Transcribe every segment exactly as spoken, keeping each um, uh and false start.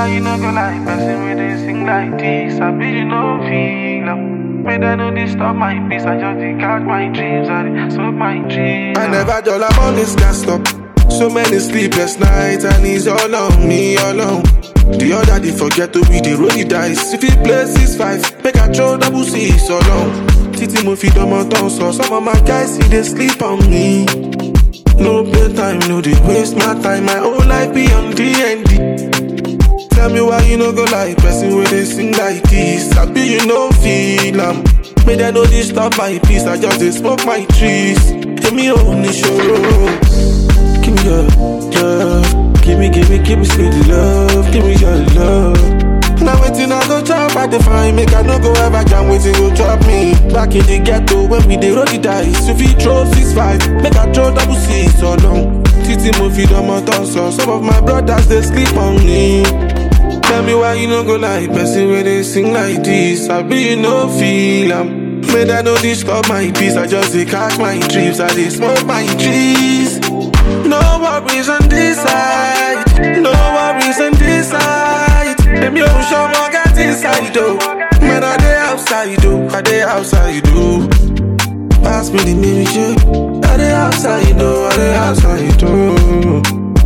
why you no go like person when they sing like this. I be you no feel am. May they no disturb my peace. I just dey catch my dreams, I dey smoke my dreams. I never dull, I'm on this gas stop. So many sleepless nights and it's all on me, all on. The other day forget to be the roll the dice. If he plays six five, make a throw double six all on. Titi mo fi domo ton so some of my guys see they sleep on me. No playtime, no they waste my time. My whole life be on D and D. Tell me why you no go like person where they sing like this. I be you no feel am. May they no disturb my peace. I just dey smoke my trees. Give me only show. Give me your love. Give me, give me, give me sweet love. Give me your love. Now waiting I go chop, I define. Make I no go ever jam, waiting go drop me. Back in the ghetto when we dey roll the dice. If he throw six five, make I throw double six so long. Titi mo fi domo ton so some of my brothers they sleep on me. Tell me why you no go like person where they sing like this. I be you no feel am. May they no disturb my peace. I just dey catch my dreams. I dey smoke my trees. No worries on this side. No worries on this side. Them yo show more got inside though. Man I dey outside though. I dey outside though. Pass me the mirror. I dey outside though. I dey outside though.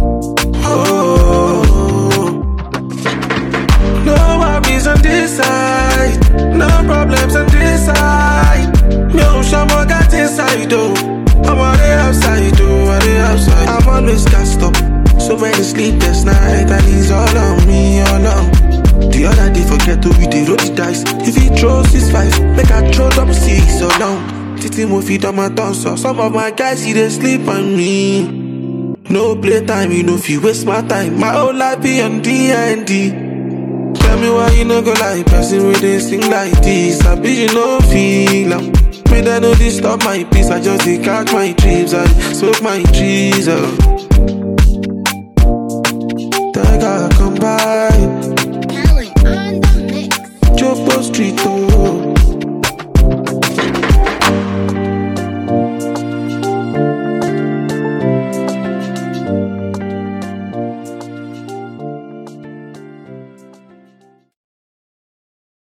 Oh. No worries on this side. No problems on this side. Yo show more got inside though. I'm on the outside though. I dey outside. I'm always gassed up. So many sleepless nights and it's all on me, all on. The other day forget to be the roll the dice. If he throws six five, make I throw double six so long. Titi mo fi domo ton so some of my guys see they sleep on me. No playtime, you know if you waste my time. My whole life be on D and D. Tell me why you no go like person where they sing like this. I be you no feel am. May they no disturb my peace. I just dey catch my dreams and smoke my trees oh. Tiger come by Jopo Street oh.